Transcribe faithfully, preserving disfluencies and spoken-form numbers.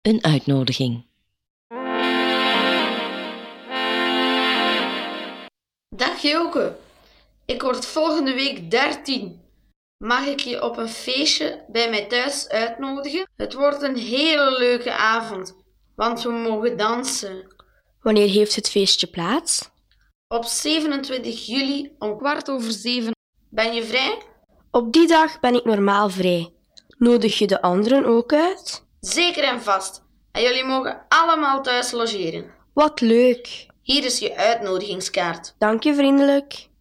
Een uitnodiging. Dag Joke, ik word volgende week dertien. Mag ik je op een feestje bij mij thuis uitnodigen? Het wordt een hele leuke avond, want we mogen dansen. Wanneer heeft het feestje plaats? Op zevenentwintig juli om kwart over zeven. Ben je vrij? Op die dag ben ik normaal vrij. Nodig je de anderen ook uit? Zeker en vast. En jullie mogen allemaal thuis logeren. Wat leuk. Hier is je uitnodigingskaart. Dank je vriendelijk.